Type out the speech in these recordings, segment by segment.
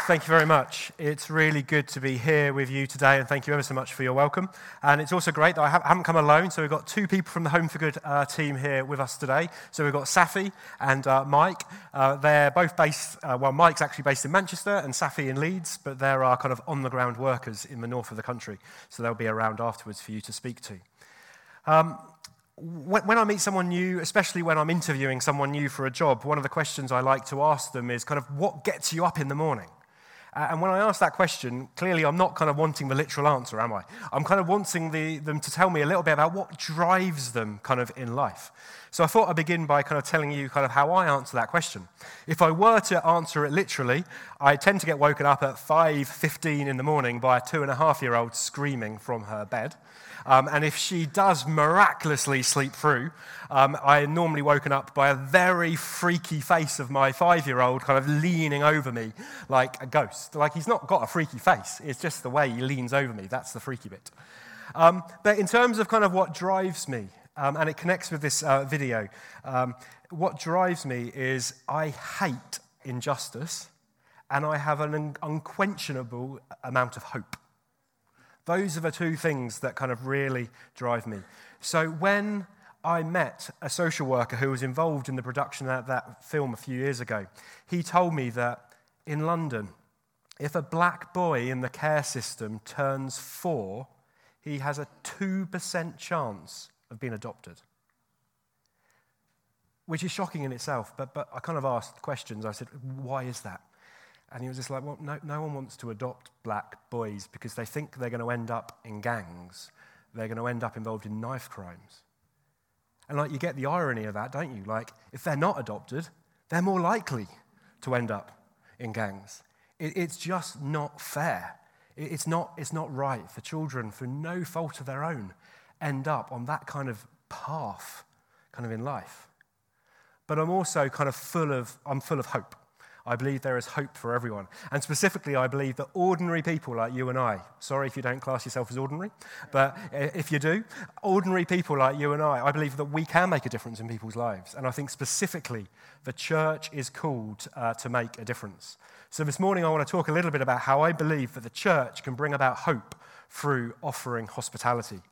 Thank you very much. It's really good to be here with you today, and thank you ever so much for your welcome. And it's also great that I haven't come alone, so we've got two people from the Home for Good team here with us today. So we've got Safi and Mike. They're both based, Mike's actually based in Manchester and Safi in Leeds, but they're our kind of on-the-ground workers in the north of the country, so they'll be around afterwards for you to speak to. When I meet someone new, especially when I'm interviewing someone new for a job, one of the questions I like to ask them is kind of, what gets you up in the morning? And when I ask that question, clearly I'm not kind of wanting the literal answer, am I? I'm kind of wanting them to tell me a little bit about what drives them kind of in life. So I thought I'd begin by kind of telling you kind of how I answer that question. If I were to answer it literally, I tend to get woken up at 5:15 in the morning by a 2.5-year-old screaming from her bed. And if she does miraculously sleep through, I am normally woken up by a very freaky face of my 5-year-old kind of leaning over me like a ghost. Like, he's not got a freaky face. It's just the way he leans over me. That's the freaky bit. But in terms of kind of what drives me, and it connects with this video, what drives me is I hate injustice, and I have an unquenchable amount of hope. Those are the two things that kind of really drive me. So when I met a social worker who was involved in the production of that film a few years ago, he told me that in London, if a black boy in the care system turns 4, he has a 2% chance of being adopted. Which is shocking in itself, but I kind of asked questions. I said, why is that? And he was just like, well, no one wants to adopt black boys because they think they're going to end up in gangs. They're going to end up involved in knife crimes. And like, you get the irony of that, don't you? Like, if they're not adopted, they're more likely to end up in gangs. It's just not fair. It's not right for children, for no fault of their own, end up on that kind of path kind of in life. But I'm also kind of full of hope. I believe there is hope for everyone. And specifically, I believe that ordinary people like you and I, sorry if you don't class yourself as ordinary, but if you do, ordinary people like you and I believe that we can make a difference in people's lives. And I think specifically the church is called to make a difference. So this morning I want to talk a little bit about how I believe that the church can bring about hope through offering hospitality.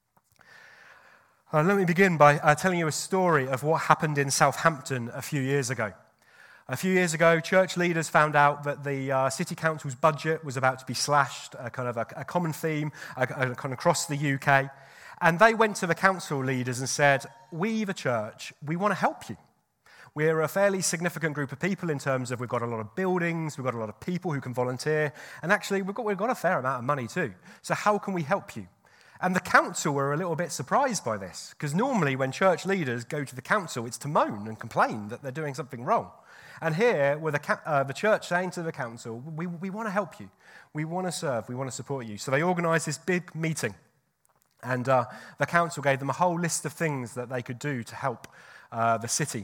Let me begin by telling you a story of what happened in Southampton a few years ago. A few years ago, church leaders found out that the city council's budget was about to be slashed, a common theme kind of across the UK. And they went to the council leaders and said, we, the church, we want to help you. We're a fairly significant group of people in terms of we've got a lot of buildings, we've got a lot of people who can volunteer, and actually we've got a fair amount of money too. So how can we help you? And the council were a little bit surprised by this, because normally when church leaders go to the council, it's to moan and complain that they're doing something wrong. And here, with the church saying to the council, we want to help you. We want to serve. We want to support you. So they organised this big meeting. And the council gave them a whole list of things that they could do to help the city.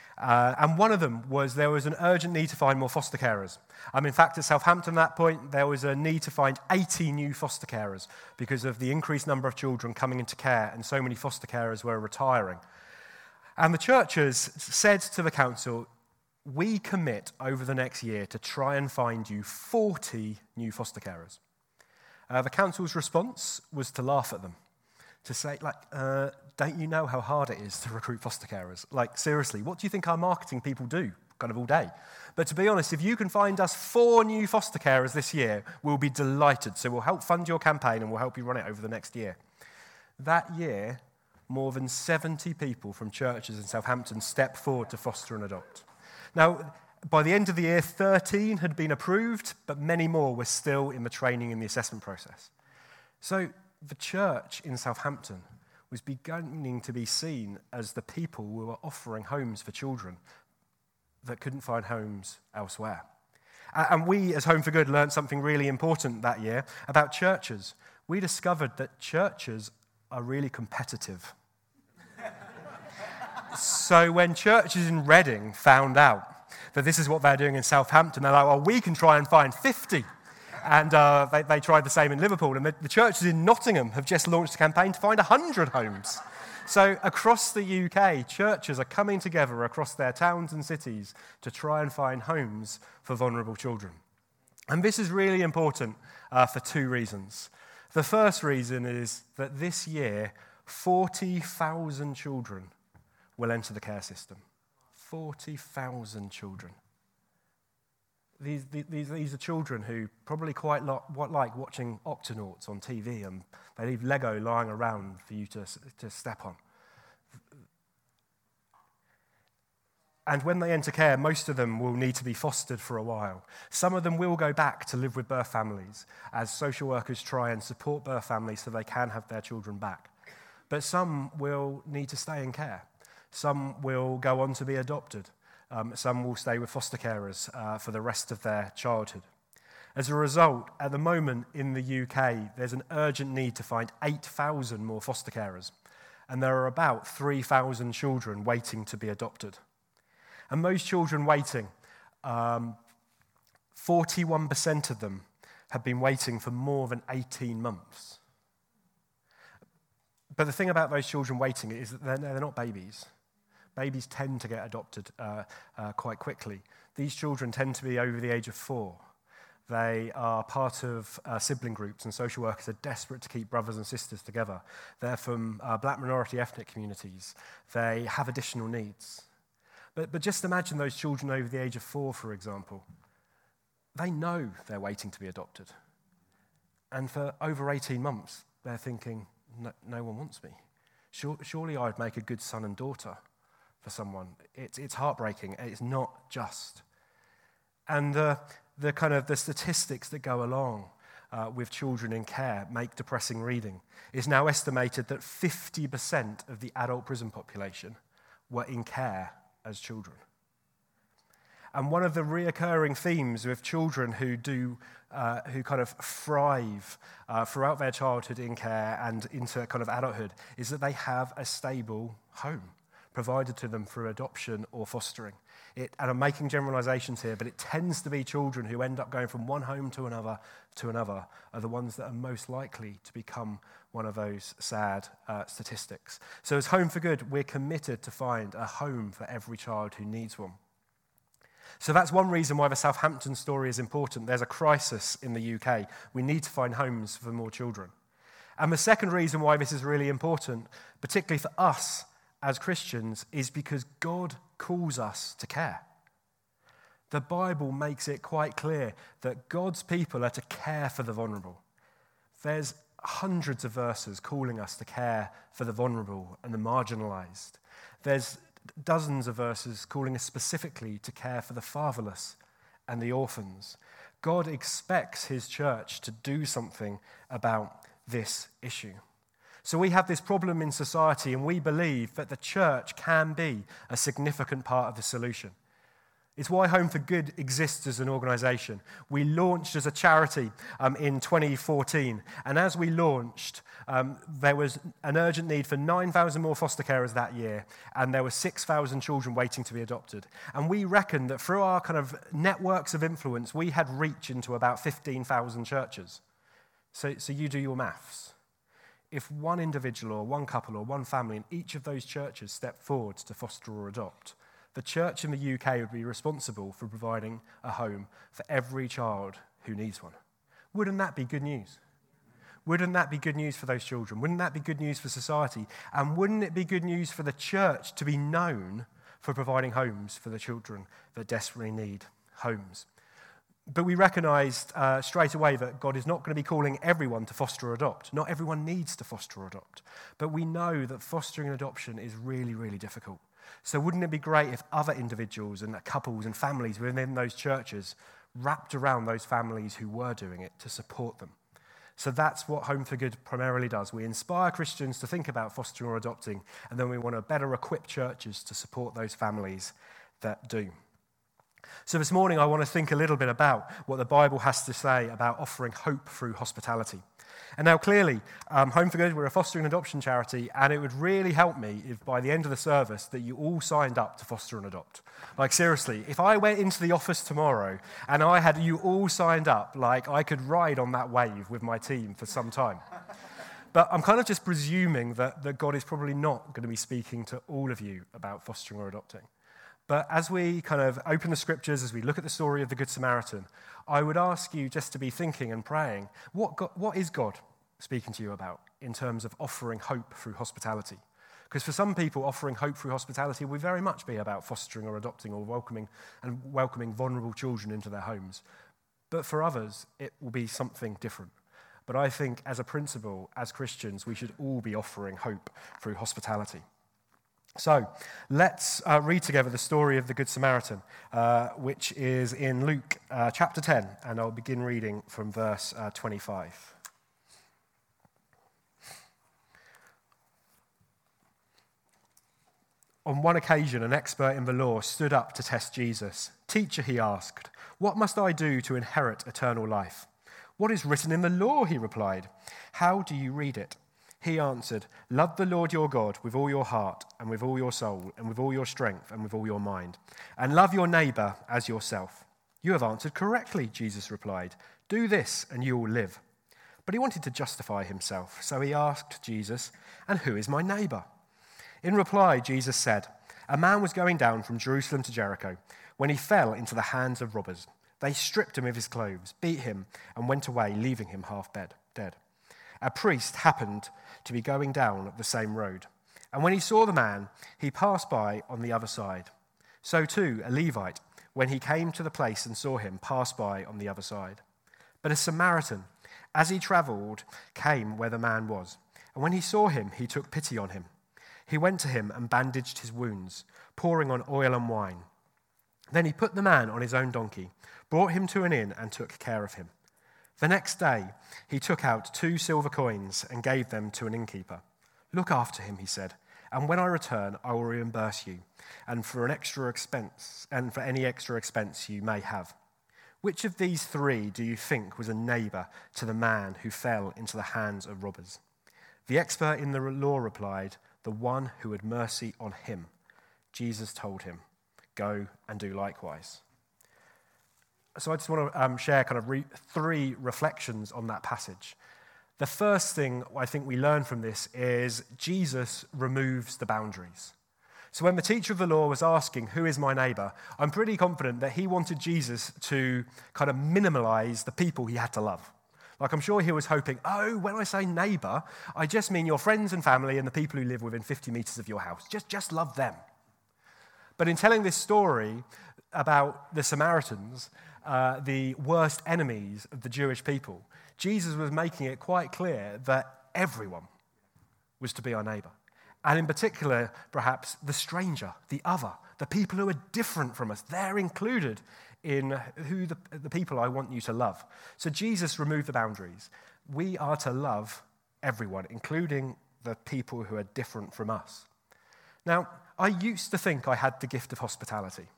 And one of them was there was an urgent need to find more foster carers. In fact, at Southampton at that point, there was a need to find 80 new foster carers because of the increased number of children coming into care, and so many foster carers were retiring. And the churches said to the council, we commit over the next year to try and find you 40 new foster carers. The council's response was to laugh at them, to say, don't you know how hard it is to recruit foster carers? Like, seriously, what do you think our marketing people do kind of all day? But to be honest, if you can find us 4 new foster carers this year, we'll be delighted. So we'll help fund your campaign and we'll help you run it over the next year. That year, more than 70 people from churches in Southampton stepped forward to foster and adopt. Now, by the end of the year, 13 had been approved, but many more were still in the training and the assessment process. So the church in Southampton was beginning to be seen as the people who were offering homes for children that couldn't find homes elsewhere. And we, as Home for Good, learned something really important that year about churches. We discovered that churches are really competitive. So when churches in Reading found out that this is what they're doing in Southampton, they're like, well, we can try and find 50. And they tried the same in Liverpool. And the churches in Nottingham have just launched a campaign to find 100 homes. So across the UK, churches are coming together across their towns and cities to try and find homes for vulnerable children. And this is really important for two reasons. The first reason is that this year, 40,000 children will enter the care system. 40,000 children. These are children who probably quite like watching Octonauts on TV, and they leave Lego lying around for you to step on. And when they enter care, most of them will need to be fostered for a while. Some of them will go back to live with birth families as social workers try and support birth families so they can have their children back. But some will need to stay in care. Some will go on to be adopted. Some will stay with foster carers for the rest of their childhood. As a result, at the moment in the UK, there's an urgent need to find 8,000 more foster carers. And there are about 3,000 children waiting to be adopted. And those children waiting, 41% of them have been waiting for more than 18 months. But the thing about those children waiting is that they're not babies. Babies tend to get adopted quite quickly. These children tend to be over the age of 4. They are part of sibling groups, and social workers are desperate to keep brothers and sisters together. They're from black minority ethnic communities. They have additional needs. But just imagine those children over the age of 4, for example. They know they're waiting to be adopted. And for over 18 months, they're thinking, no one wants me. Surely I'd make a good son and daughter for someone. It's heartbreaking. It's not just. And the statistics that go along with children in care make depressing reading. It's now estimated that 50% of the adult prison population were in care as children. And one of the reoccurring themes with children who kind of thrive throughout their childhood in care and into kind of adulthood is that they have a stable home provided to them through adoption or fostering. And I'm making generalizations here, but it tends to be children who end up going from one home to another are the ones that are most likely to become one of those sad statistics. So as Home for Good, we're committed to find a home for every child who needs one. So that's one reason why the Southampton story is important. There's a crisis in the UK. We need to find homes for more children. And the second reason why this is really important, particularly for us as Christians, is because God calls us to care. The Bible makes it quite clear that God's people are to care for the vulnerable. There's hundreds of verses calling us to care for the vulnerable and the marginalized. There's dozens of verses calling us specifically to care for the fatherless and the orphans. God expects his church to do something about this issue. So we have this problem in society, and we believe that the church can be a significant part of the solution. It's why Home for Good exists as an organisation. We launched as a charity in 2014, and as we launched, there was an urgent need for 9,000 more foster carers that year, and there were 6,000 children waiting to be adopted. And we reckon that through our kind of networks of influence, we had reach into about 15,000 churches. So you do your maths. If one individual or one couple or one family in each of those churches stepped forward to foster or adopt, the church in the UK would be responsible for providing a home for every child who needs one. Wouldn't that be good news? Wouldn't that be good news for those children? Wouldn't that be good news for society? And wouldn't it be good news for the church to be known for providing homes for the children that desperately need homes? But we recognised straight away that God is not going to be calling everyone to foster or adopt. Not everyone needs to foster or adopt. But we know that fostering and adoption is really, really difficult. So wouldn't it be great if other individuals and couples and families within those churches wrapped around those families who were doing it to support them? So that's what Home for Good primarily does. We inspire Christians to think about fostering or adopting, and then we want to better equip churches to support those families that do. So this morning I want to think a little bit about what the Bible has to say about offering hope through hospitality. And now clearly, Home for Good, we're a fostering and adoption charity, and it would really help me if by the end of the service that you all signed up to foster and adopt. Like seriously, if I went into the office tomorrow and I had you all signed up, like I could ride on that wave with my team for some time. But I'm kind of just presuming that God is probably not going to be speaking to all of you about fostering or adopting. But as we kind of open the scriptures, as we look at the story of the Good Samaritan, I would ask you just to be thinking and praying, what is God speaking to you about in terms of offering hope through hospitality? Because for some people, offering hope through hospitality will very much be about fostering or adopting or welcoming vulnerable children into their homes. But for others, it will be something different. But I think as a principle, as Christians, we should all be offering hope through hospitality. So let's read together the story of the Good Samaritan, which is in Luke chapter 10, and I'll begin reading from verse 25. On one occasion, an expert in the law stood up to test Jesus. "Teacher," he asked, "what must I do to inherit eternal life?" "What is written in the law?" he replied. "How do you read it?" He answered, "Love the Lord your God with all your heart and with all your soul and with all your strength and with all your mind, and love your neighbor as yourself." "You have answered correctly," Jesus replied. "Do this and you will live." But he wanted to justify himself, so he asked Jesus, "And who is my neighbor?" In reply, Jesus said, "A man was going down from Jerusalem to Jericho when he fell into the hands of robbers. They stripped him of his clothes, beat him, and went away, leaving him half dead. A priest happened to be going down the same road, and when he saw the man, he passed by on the other side. So too, a Levite, when he came to the place and saw him, passed by on the other side. But a Samaritan, as he traveled, came where the man was, and when he saw him, he took pity on him. He went to him and bandaged his wounds, pouring on oil and wine. Then he put the man on his own donkey, brought him to an inn, and took care of him. The next day, he took out 2 silver coins and gave them to an innkeeper. "Look after him," he said, "and when I return, I will reimburse you, and for any extra expense you may have." Which of these 3 do you think was a neighbor to the man who fell into the hands of robbers? The expert in the law replied, "The one who had mercy on him." Jesus told him, "Go and do likewise." So I just want to share kind of 3 reflections on that passage. The first thing I think we learn from this is Jesus removes the boundaries. So when the teacher of the law was asking, "Who is my neighbor?" I'm pretty confident that he wanted Jesus to kind of minimalize the people he had to love. Like, I'm sure he was hoping, when I say neighbor, I just mean your friends and family and the people who live within 50 meters of your house. Just love them. But in telling this story about the Samaritans, the worst enemies of the Jewish people, Jesus was making it quite clear that everyone was to be our neighbor. And in particular, perhaps the stranger, the other, the people who are different from us, they're included in who the people I want you to love. So Jesus removed the boundaries. We are to love everyone, including the people who are different from us. Now, I used to think I had the gift of hospitality.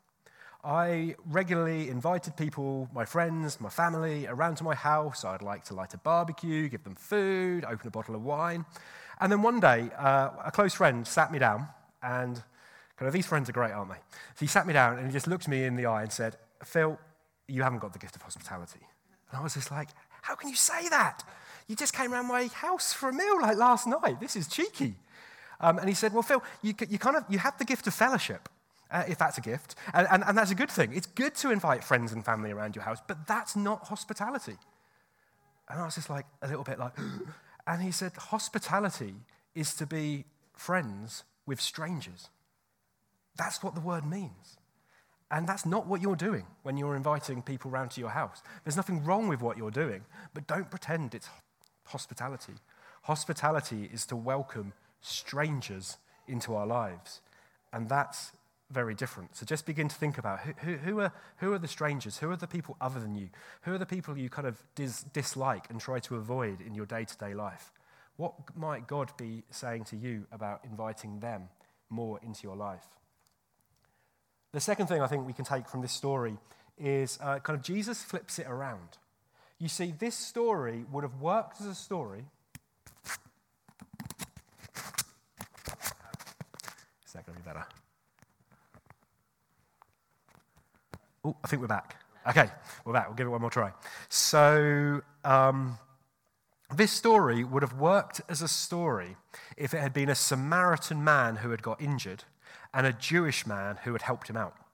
I regularly invited people, my friends, my family, around to my house. I'd like to light a barbecue, give them food, open a bottle of wine. And then one day, a close friend sat me down, and kind of these friends are great, aren't they? So he sat me down and he just looked me in the eye and said, "Phil, you haven't got the gift of hospitality." And I was just like, "How can you say that? You just came around my house for a meal like last night. This is cheeky." And he said, "Well, Phil, you have the gift of fellowship, if that's a gift, and that's a good thing. It's good to invite friends and family around your house, but that's not hospitality." And I was just like a little bit like, and he said, "Hospitality is to be friends with strangers. That's what the word means. And that's not what you're doing when you're inviting people round to your house. There's nothing wrong with what you're doing, but don't pretend it's hospitality. Hospitality is to welcome strangers into our lives, and that's very different. So just begin to think about who are the strangers? Who are the people other than you? Who are the people you kind of dislike and try to avoid in your day-to-day life? What might God be saying to you about inviting them more into your life? The second thing I think we can take from this story is kind of Jesus flips it around. You see, this story would have worked as a story. Is that going to be better? Oh, I think we're back. Okay, we're back. We'll give it one more try. So this story would have worked as a story if it had been a Samaritan man who had got injured and a Jewish man who had helped him out.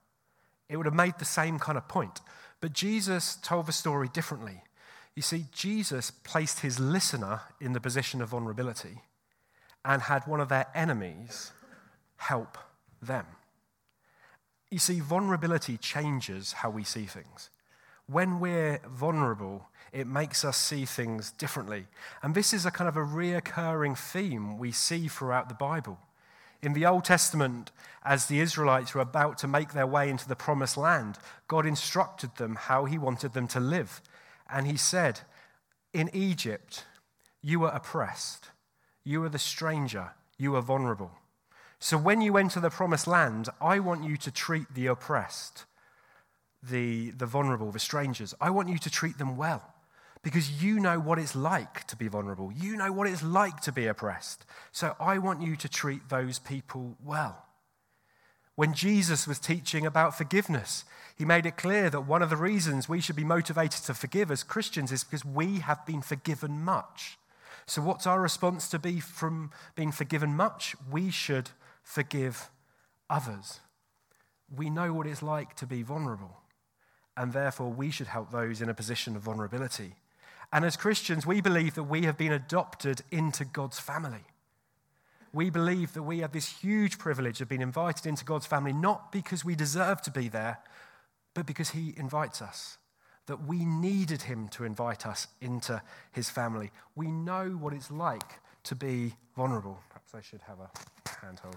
It would have made the same kind of point. But Jesus told the story differently. You see, Jesus placed his listener in the position of vulnerability and had one of their enemies help them. You see, vulnerability changes how we see things. When we're vulnerable, it makes us see things differently. And this is a kind of a reoccurring theme we see throughout the Bible. In the Old Testament, as the Israelites were about to make their way into the promised land, God instructed them how he wanted them to live. And he said, in Egypt, you were oppressed, you were the stranger, you were vulnerable. So when you enter the promised land, I want you to treat the oppressed, the vulnerable, the strangers. I want you to treat them well because you know what it's like to be vulnerable. You know what it's like to be oppressed. So I want you to treat those people well. When Jesus was teaching about forgiveness, he made it clear that one of the reasons we should be motivated to forgive as Christians is because we have been forgiven much. So what's our response to be from being forgiven much? We should forgive others. We know what it's like to be vulnerable, and therefore we should help those in a position of vulnerability. And as Christians, we believe that we have been adopted into God's family. We believe that we have this huge privilege of being invited into God's family, not because we deserve to be there, but because he invites us. That we needed him to invite us into his family. We know what it's like to be vulnerable. Perhaps I should have a handhold.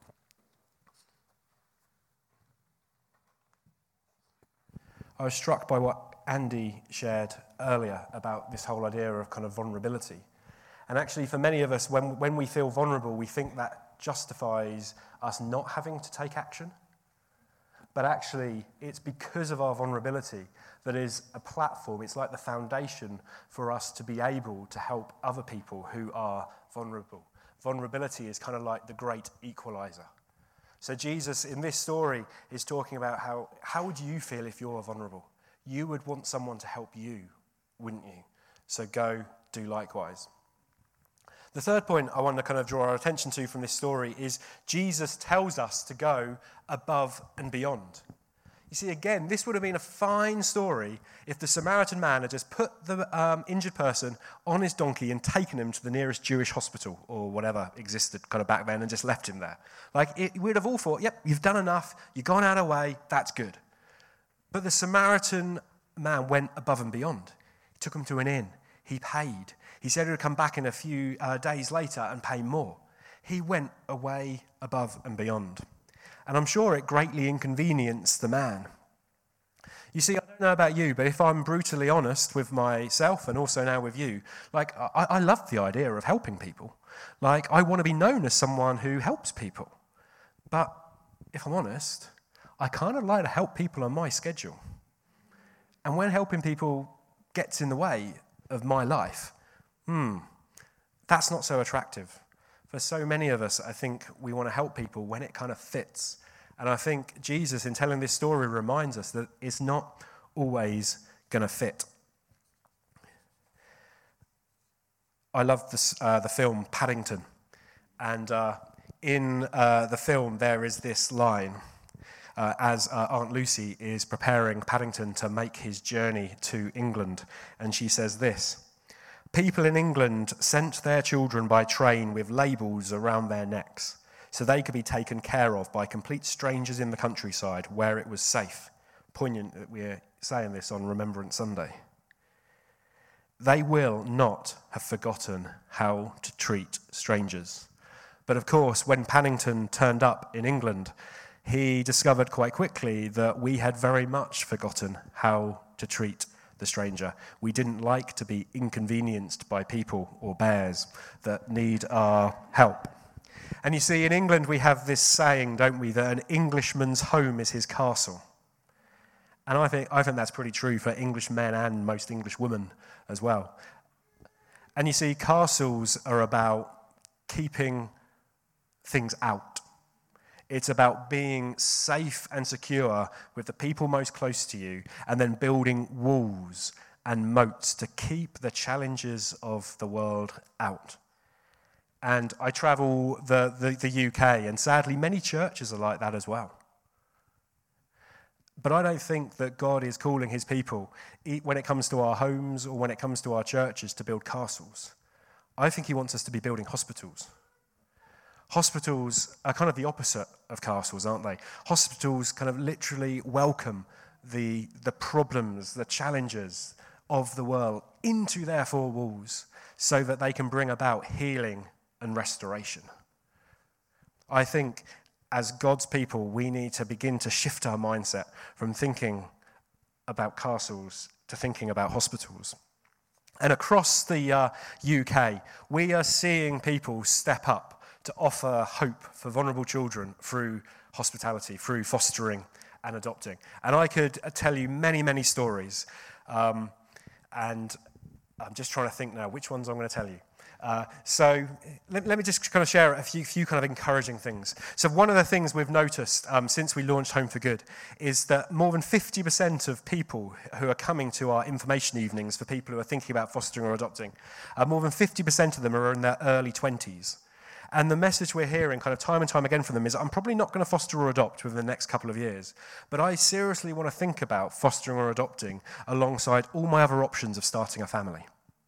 I was struck by what Andy shared earlier about this whole idea of kind of vulnerability. And actually, for many of us, when we feel vulnerable, we think that justifies us not having to take action. But actually, it's because of our vulnerability that is a platform. It's like the foundation for us to be able to help other people who are vulnerable. Vulnerability is kind of like the great equalizer. So Jesus, in this story, is talking about how would you feel if you're vulnerable? You would want someone to help you, wouldn't you? So go do likewise. The third point I want to kind of draw our attention to from this story is Jesus tells us to go above and beyond. You see, again, this would have been a fine story if the Samaritan man had just put the injured person on his donkey and taken him to the nearest Jewish hospital or whatever existed kind of back then and just left him there. Like, we'd have all thought, yep, you've done enough, you've gone out of the way, that's good. But the Samaritan man went above and beyond. He took him to an inn. He paid. He said he would come back in a few days later and pay more. He went away above and beyond. And I'm sure it greatly inconvenienced the man. You see, I don't know about you, but if I'm brutally honest with myself and also now with you, like, I love the idea of helping people. Like, I want to be known as someone who helps people. But if I'm honest, I kind of like to help people on my schedule. And when helping people gets in the way of my life, that's not so attractive. For so many of us, I think we want to help people when it kind of fits. And I think Jesus, in telling this story, reminds us that it's not always going to fit. I love the film Paddington. And in the film, there is this line as Aunt Lucy is preparing Paddington to make his journey to England. And she says this: "People in England sent their children by train with labels around their necks so they could be taken care of by complete strangers in the countryside where it was safe." Poignant that we're saying this on Remembrance Sunday. They will not have forgotten how to treat strangers. But of course, when Paddington turned up in England, he discovered quite quickly that we had very much forgotten how to treat the stranger. We didn't like to be inconvenienced by people or bears that need our help. And you see, in England we have this saying, don't we, that an Englishman's home is his castle. And I think that's pretty true for English men and most English women as well. And you see, castles are about keeping things out. It's about being safe and secure with the people most close to you, and then building walls and moats to keep the challenges of the world out. And I travel the UK, and sadly many churches are like that as well. But I don't think that God is calling his people, when it comes to our homes or when it comes to our churches, to build castles. I think he wants us to be building hospitals. Hospitals are kind of the opposite of castles, aren't they? Hospitals kind of literally welcome the problems, the challenges of the world into their four walls so that they can bring about healing and restoration. I think as God's people, we need to begin to shift our mindset from thinking about castles to thinking about hospitals. And across the UK, we are seeing people step up to offer hope for vulnerable children through hospitality, through fostering and adopting. And I could tell you many, many stories. And I'm just trying to think now which ones I'm going to tell you. So let me just kind of share a few kind of encouraging things. So one of the things we've noticed since we launched Home for Good is that more than 50% of people who are coming to our information evenings for people who are thinking about fostering or adopting, more than 50% of them are in their early 20s. And the message we're hearing kind of time and time again from them is, I'm probably not going to foster or adopt within the next couple of years, but I seriously want to think about fostering or adopting alongside all my other options of starting a family.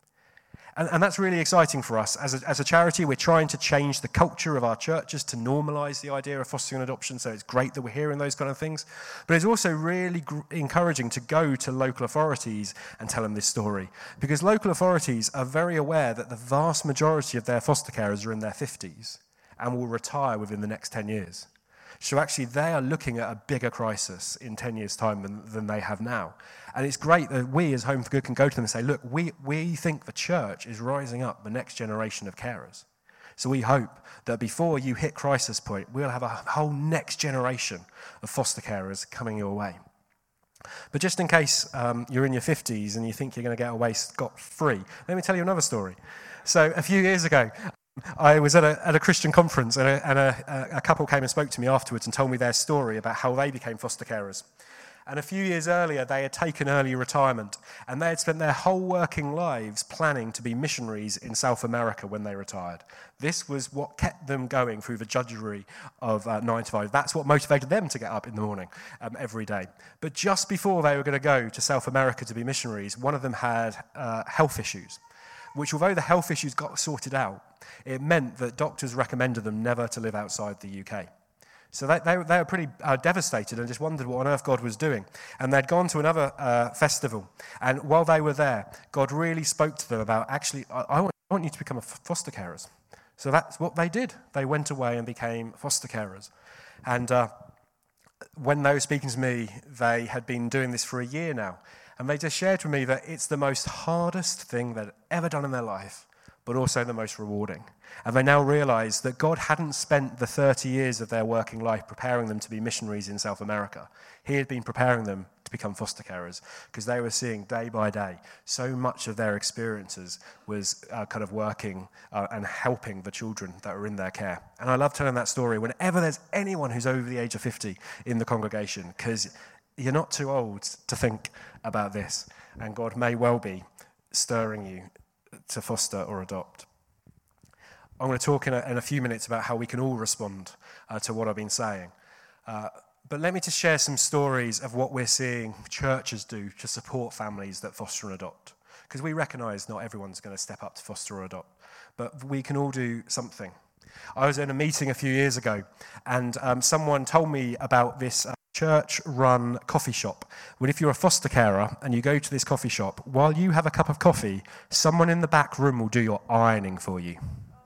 And that's really exciting for us. As a charity, we're trying to change the culture of our churches to normalise the idea of fostering and adoption, so it's great that we're hearing those kind of things. But it's also really encouraging to go to local authorities and tell them this story, because local authorities are very aware that the vast majority of their foster carers are in their 50s and will retire within the next 10 years. So actually, they are looking at a bigger crisis in 10 years' time than they have now. And it's great that we as Home for Good can go to them and say, look, we think the church is rising up the next generation of carers. So we hope that before you hit crisis point, we'll have a whole next generation of foster carers coming your way. But just in case you're in your 50s and you think you're going to get away scot-free, let me tell you another story. So a few years ago, I was at a Christian conference, and a couple came and spoke to me afterwards and told me their story about how they became foster carers. And a few years earlier, they had taken early retirement, and they had spent their whole working lives planning to be missionaries in South America when they retired. This was what kept them going through the drudgery of 9 to 5. That's what motivated them to get up in the morning every day. But just before they were going to go to South America to be missionaries, one of them had health issues, which, although the health issues got sorted out, it meant that doctors recommended them never to live outside the UK. So they were pretty devastated and just wondered what on earth God was doing. And they'd gone to another festival. And while they were there, God really spoke to them about, actually, I want you to become a foster carers. So that's what they did. They went away and became foster carers. And when they were speaking to me, they had been doing this for a year now. And they just shared with me that it's the most hardest thing they'd ever done in their life, but also the most rewarding. And they now realise that God hadn't spent the 30 years of their working life preparing them to be missionaries in South America. He had been preparing them to become foster carers, because they were seeing day by day so much of their experiences was kind of working and helping the children that were in their care. And I love telling that story whenever there's anyone who's over the age of 50 in the congregation, because you're not too old to think about this, and God may well be stirring you to foster or adopt. I'm going to talk in a few minutes about how we can all respond to what I've been saying. But let me just share some stories of what we're seeing churches do to support families that foster and adopt. Because we recognise not everyone's going to step up to foster or adopt, but we can all do something. I was in a meeting a few years ago, and someone told me about this church-run coffee shop. Well, if you're a foster carer and you go to this coffee shop, while you have a cup of coffee, someone in the back room will do your ironing for you.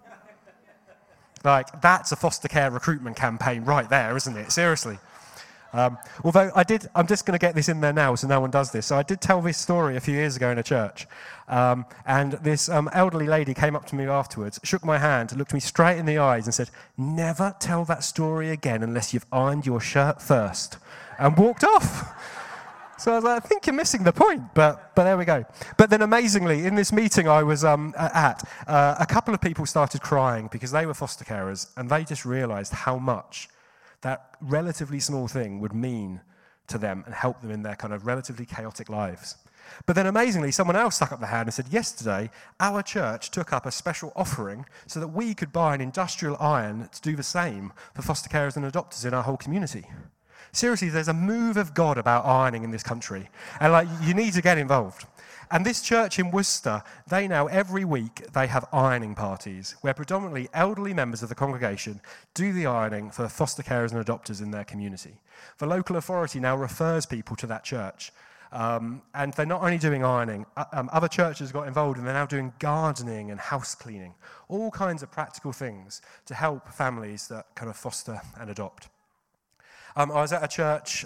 Like, that's a foster care recruitment campaign right there, isn't it? Seriously. Although I'm just going to get this in there now so no one does this. So I did tell this story a few years ago in a church. And this elderly lady came up to me afterwards, shook my hand, looked me straight in the eyes and said, "Never tell that story again unless you've ironed your shirt first," and walked off. So I was like, I think you're missing the point, but there we go. But then amazingly, in this meeting I was at, a couple of people started crying because they were foster carers, and they just realised how much that relatively small thing would mean to them and help them in their kind of relatively chaotic lives. But then amazingly, someone else stuck up their hand and said, yesterday, our church took up a special offering so that we could buy an industrial iron to do the same for foster carers and adopters in our whole community. Seriously, there's a move of God about ironing in this country. And you need to get involved. And this church in Worcester, they now, every week, they have ironing parties where predominantly elderly members of the congregation do the ironing for foster carers and adopters in their community. The local authority now refers people to that church. And they're not only doing ironing, other churches got involved and they're now doing gardening and house cleaning, all kinds of practical things to help families that kind of foster and adopt. I was at a church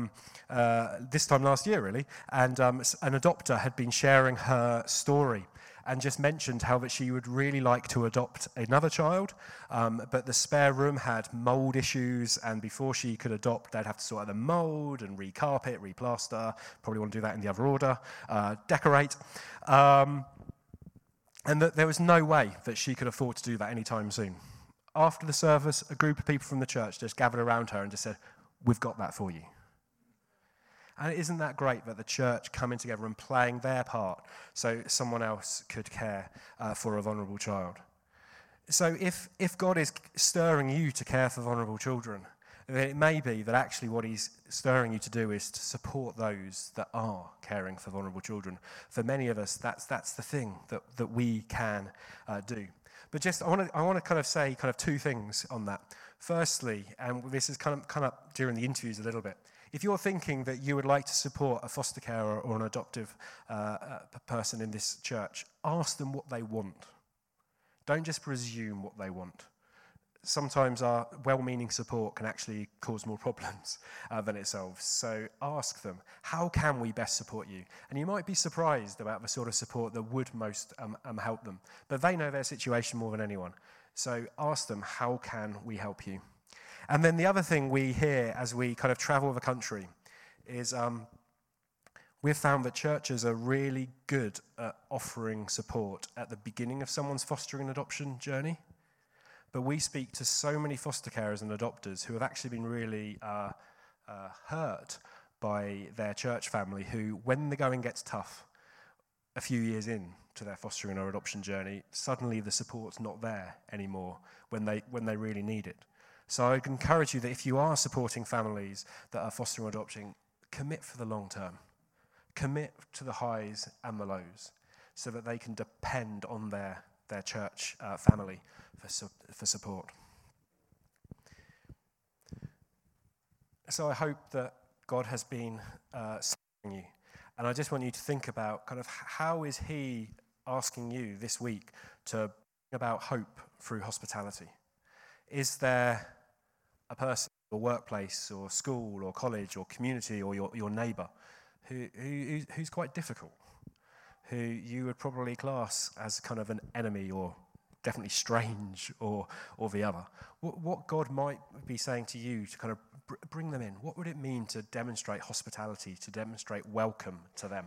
this time last year, really, and an adopter had been sharing her story and just mentioned how that she would really like to adopt another child, but the spare room had mold issues, and before she could adopt, they'd have to sort out the mold and recarpet, replaster, probably want to do that in the other order, decorate, and that there was no way that she could afford to do that anytime soon. After the service, a group of people from the church just gathered around her and just said, "We've got that for you." And isn't that great that the church coming together and playing their part so someone else could care for a vulnerable child? So if God is stirring you to care for vulnerable children, then it may be that actually what he's stirring you to do is to support those that are caring for vulnerable children. For many of us, that's the thing that we can do. But just I want to kind of say kind of two things on that. Firstly, and this has come up during the interviews a little bit, if you're thinking that you would like to support a foster carer or an adoptive person in this church, ask them what they want. Don't just presume what they want. Sometimes our well-meaning support can actually cause more problems than it solves. So ask them, how can we best support you? And you might be surprised about the sort of support that would most help them. But they know their situation more than anyone. So ask them, how can we help you? And then the other thing we hear as we kind of travel the country is we've found that churches are really good at offering support at the beginning of someone's fostering and adoption journey. But we speak to so many foster carers and adopters who have actually been really hurt by their church family who, when the going gets tough, a few years in to their fostering or adoption journey, suddenly the support's not there anymore when they really need it. So I'd encourage you that if you are supporting families that are fostering or adopting, commit for the long term. Commit to the highs and the lows so that they can depend on their church family for support. So I hope that God has been serving you. And I just want you to think about kind of how is he asking you this week to bring about hope through hospitality? Is there a person or workplace or school or college or community or your neighbour who's quite difficult, who you would probably class as kind of an enemy or definitely strange or the other? What God might be saying to you to kind of bring them in? What would it mean to demonstrate hospitality, to demonstrate welcome to them?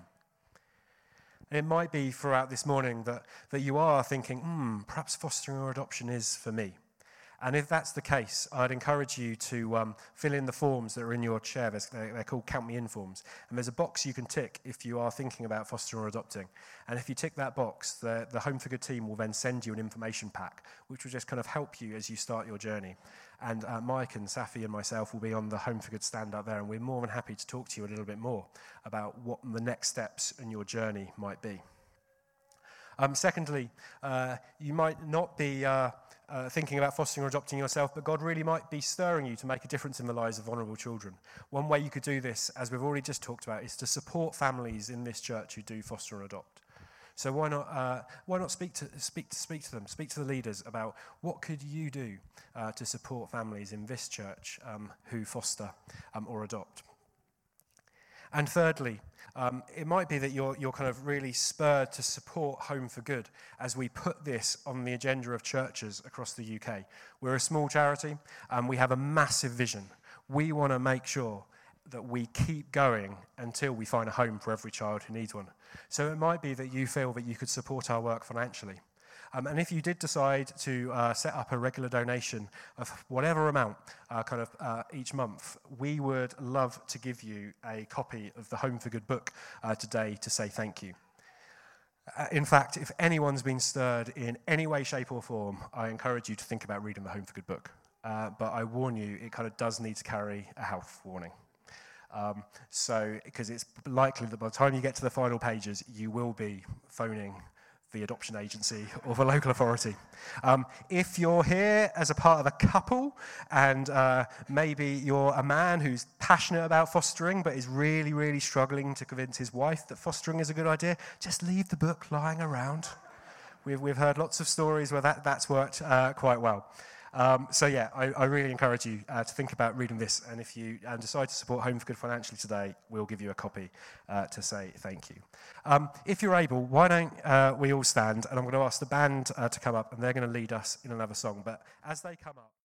And it might be throughout this morning that you are thinking, perhaps fostering or adoption is for me. And if that's the case, I'd encourage you to fill in the forms that are in your chair. They're called Count Me In forms. And there's a box you can tick if you are thinking about fostering or adopting. And if you tick that box, the Home for Good team will then send you an information pack, which will just kind of help you as you start your journey. And Mike and Safi and myself will be on the Home for Good stand up there, and we're more than happy to talk to you a little bit more about what the next steps in your journey might be. Secondly, you might not be thinking about fostering or adopting yourself, but God really might be stirring you to make a difference in the lives of vulnerable children. One way you could do this, as we've already just talked about, is to support families in this church who do foster and adopt. So why not speak to them, speak to the leaders about what could you do to support families in this church who foster or adopt. And thirdly, it might be that you're kind of really spurred to support Home for Good as we put this on the agenda of churches across the UK. We're a small charity and we have a massive vision. We want to make sure that we keep going until we find a home for every child who needs one. So it might be that you feel that you could support our work financially. And if you did decide to set up a regular donation of whatever amount each month, we would love to give you a copy of the Home for Good book today to say thank you. In fact, if anyone's been stirred in any way, shape or form, I encourage you to think about reading the Home for Good book. but I warn you, it kind of does need to carry a health warning. Because it's likely that by the time you get to the final pages, you will be phoning the adoption agency or the local authority. If you're here as a part of a couple and maybe you're a man who's passionate about fostering but is really, really struggling to convince his wife that fostering is a good idea, just leave the book lying around. We've heard lots of stories where that's worked quite well. I really encourage you to think about reading this, and if you decide to support Home for Good financially today, we'll give you a copy to say thank you. If you're able, why don't we all stand, and I'm going to ask the band to come up, and they're going to lead us in another song. But as they come up...